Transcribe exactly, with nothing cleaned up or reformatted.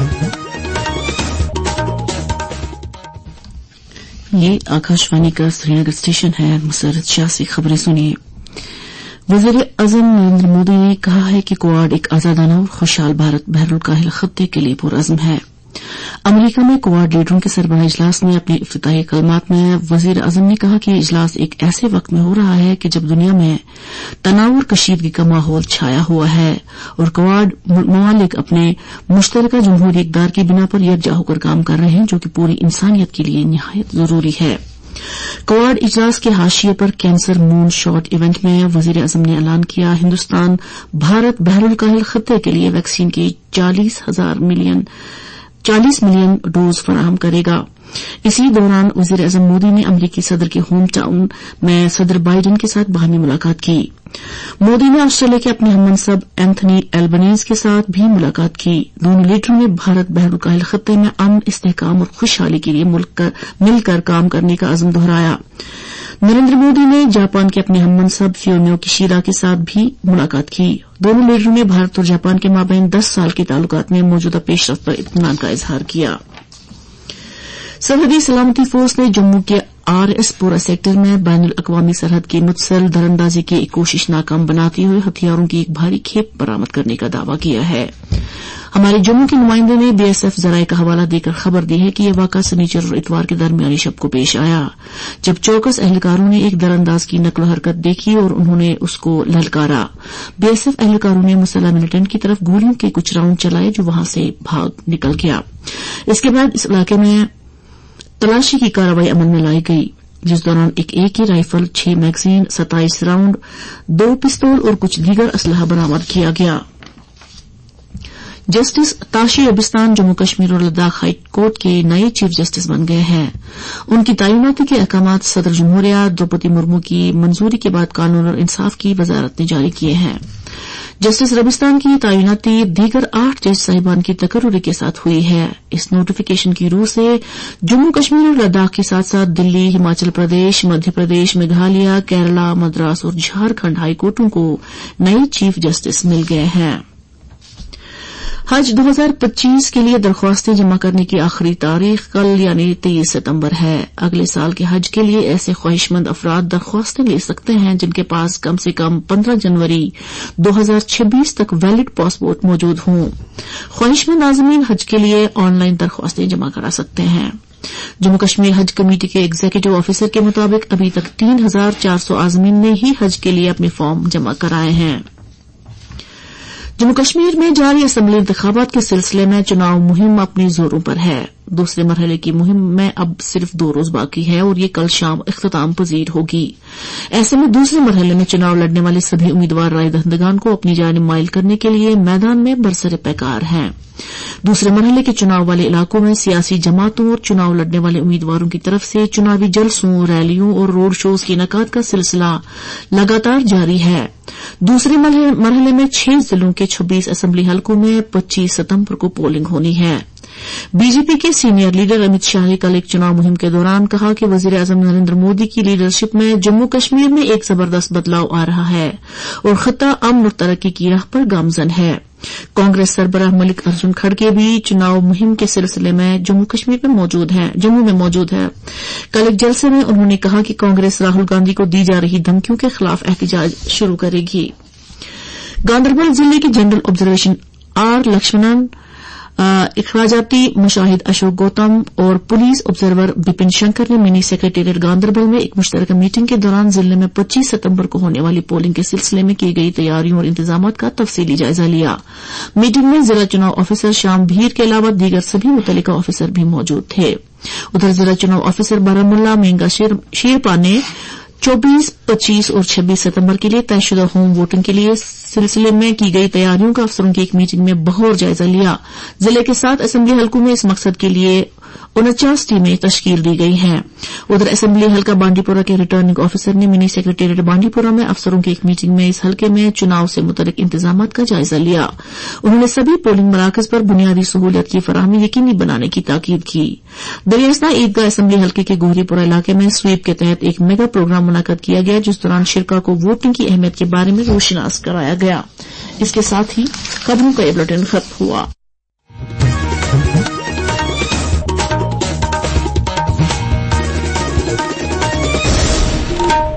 ये आकाशवाणी का श्रीनगर स्टेशन है। मुसर्रत शाह से खबरें सुनिए। वजीर आजम नरेंद्र मोदी ने कहा है कि क्वाड एक आजादाना और खुशहाल भारत बहरुल काहिल खत्ते के लिए पुरअज़्म है। अमरीका में क्वाड लीडरों के सरबराह इजलास में अपने इफ्तिताही कलमात में वजीर आजम ने कहा कि इजलास एक ऐसे वक्त में हो रहा है कि जब दुनिया में तनाव और कशीदगी का माहौल छाया हुआ है और क्वाड ममालिक अपने मुश्तरका जमहूरी इक़दार की बिना पर यकजा होकर काम कर रहे हैं, जो कि पूरी इंसानियत के लिए निहायत जरूरी है। क्वाड इजलास के हाशिए पर कैंसर मून शॉट इवेंट में वजीर आजम ने ऐलान किया, हिंदुस्तान भारत बहरुल काहिल खत्ते के लिए वैक्सीन की चालीस हजार मिलियन चालीस मिलियन डोज फराहम करेगा। इसी दौरान वजीर आजम मोदी ने अमरीकी सदर के होम टाउन में सदर बाइडेन के साथ बाहमी मुलाकात की। मोदी ने ऑस्ट्रेलिया के अपने हममनसब एंथनी एल्बनीज के साथ भी मुलाकात की। दोनों लीडरों ने भारत बहरुल काहिल खत्ते में अमन, इस्तेहकाम और खुशहाली के लिए मिलकर काम करने का अज़्म दोहराया। नरेंद्र मोदी ने जापान के अपने हममनसब फ्यूमियो किशिदा के साथ भी मुलाकात की। दोनों लीडरों ने भारत और जापान के माबैन दस साल के ताल्लुकात में मौजूदा पेशरफ्त पर इत्मीनान का इजहार किया। सरहदी सलामती फोर्स ने जम्मू के आर एस पोरा सेक्टर में बैनुल अक़वामी सरहद की मुतसल दरअंदाजी की एक कोशिश नाकाम बनाते हुए हथियारों की एक भारी खेप बरामद करने का दावा किया है। हमारे जम्मू के नुमाइंदे ने बीएसएफ जराये का हवाला देकर खबर दी है कि यह वाक़ा शनिचर और इतवार के दरमियानी शब को पेश आया, जब चौकस एहलकारों ने एक दरअंदाज की नकलो हरकत देखी और उन्होंने उसको ललकारा। बीएसएफ एहलकारों ने मुसल्लह मिलिटेंट की तरफ गोलियों के कुछ राउंड चलाए, जो वहां से भाग निकल गया। इसके बाद इस इलाके में तलाशी की कार्रवाई अमल में लाई गई, जिस दौरान एक एक ही राइफल, छह मैगजीन, सत्ताईस राउंड, दो पिस्तौल और कुछ दीगर असलहा बरामद किया गया। जस्टिस ताशी अबिस्तान जम्मू कश्मीर और लद्दाख हाई कोर्ट के नए चीफ जस्टिस बन गए हैं। उनकी तैनाती के अहकामात सदर जमहूरिया द्रौपदी मुर्मू की मंजूरी के बाद कानून और इंसाफ की वजारत ने जारी किए हैं। जस्टिस रबिस्तान की तैनाती दीगर आठ जज साहिबान की तकर्रुरी के साथ हुई है। इस नोटिफिकेशन की रूह से जम्मू कश्मीर और लद्दाख के साथ साथ दिल्ली, हिमाचल प्रदेश, मध्य प्रदेश, मेघालय, केरला, मद्रास और झारखंड हाई कोर्टों को नए चीफ जस्टिस मिल गए हैं। हज दो हजार पच्चीस के लिए दरख्वास्तें जमा करने की आखिरी तारीख कल यानी तेईस सितंबर है। अगले साल के हज के लिए ऐसे ख्वाहिशमंद अफराद दरख्वास्तें ले सकते हैं जिनके पास कम से कम पंद्रह जनवरी दो हजार छब्बीस तक वैलिड पासपोर्ट मौजूद हों। ख्वाहिशमंद आज़मीन हज के लिए ऑनलाइन दरख्वास्तें जमा करा सकते हैं। जम्मू कश्मीर हज कमेटी के एग्जीक्यूटिव ऑफिसर के मुताबिक अभी तक तीन हजार चार सौ आज़मीन ने ही हज के लिए अपने फॉर्म जमा कराए हैं। जम्मू कश्मीर में जारी असेंबली इंतखाबात के सिलसिले में चुनाव मुहिम अपने जोरों पर है। दूसरे मरहले की मुहिम में अब सिर्फ दो रोज बाकी है और ये कल शाम इख्तिताम पजीर होगी। ऐसे में दूसरे मरहले में चुनाव लड़ने वाले सभी उम्मीदवार राय दहिंदगान को अपनी जानिब माइल करने के लिए मैदान में बरसरे पैकार हैं। दूसरे मरहले के चुनाव वाले इलाकों में सियासी जमातों और चुनाव लड़ने वाले उम्मीदवारों की तरफ से चुनावी जलसों, रैलियों और रोड शोज के इनेकाद का सिलसिला लगातार जारी है। दूसरे मरहले में छह जिलों के छब्बीस असेंबली हलकों में पच्चीस सितंबर को पोलिंग होनी है। बीजेपी के सीनियर लीडर अमित शाह ने कल एक चुनाव मुहिम के दौरान कहा कि वजीर आजम नरेंद्र मोदी की लीडरशिप में जम्मू कश्मीर में एक जबरदस्त बदलाव आ रहा है और खित्ता अमन और तरक्की की राह पर गामजन है। कांग्रेस सरबराह मलिक अर्जुन खड़गे भी चुनाव मुहिम के सिलसिले में जम्मू कश्मीर में मौजूद हैं जम्मू में मौजूद है। कल एक जलसे में उन्होंने कहा कि कांग्रेस राहुल गांधी को दी जा रही धमकियों के खिलाफ एहतजाज शुरू करेगी। गांदरबल जिले के जनरल ऑब्जर्वेशन आर लक्ष्मणन, इखराजाती मुशाहिद अशोक गौतम और पुलिस ऑब्जर्वर बिपिन शंकर ने मिनी सेक्रेटेरिएट गांदरबल में एक मुश्तरका मीटिंग के दौरान जिले में पच्चीस सितंबर को होने वाली पोलिंग के सिलसिले में की गई तैयारियों और इंतजामात का तफसीली जायजा लिया। मीटिंग में जिला चुनाव ऑफिसर श्याम भीर के अलावा दीगर सभी मुतल्लिका ऑफिसर भी मौजूद थे। उधर जिला चुनाव ऑफिसर बारामुल्ला मेंगा शेरपा ने चौबीस, पच्चीस और छब्बीस सितंबर के लिए तयशुदा होम वोटिंग के लिए सिलसिले में की गई तैयारियों का अफसरों की एक मीटिंग में बगौर जायजा लिया। जिले के सात असेंबली हलकों में इस मकसद के लिए उनचास टीमें तश्कील दी गई हैं। उधर असेंबली हल्का बांडीपुरा के रिटर्निंग ऑफिसर ने मिनी सेक्रेटेरिएट बांडीपुरा में अफसरों की एक मीटिंग में इस हल्के में चुनाव से मुतल्लिक इंतजामात का जायजा लिया। उन्होंने सभी पोलिंग मराकज पर बुनियादी सहूलियत की फराहमी यकीनी बनाने की ताकीद की। दरियास्ता ईदगाह असेंबली हल्के के गोहरीपुरा इलाके में स्वीप के तहत एक मेगा प्रोग्राम मुनक्कद किया गया, जिस दौरान शिरका को वोटिंग की अहमियत के बारे में रोशनास कराया गया। इसके साथ ही खबरों का ये बुलेटिन खत्म हुआ।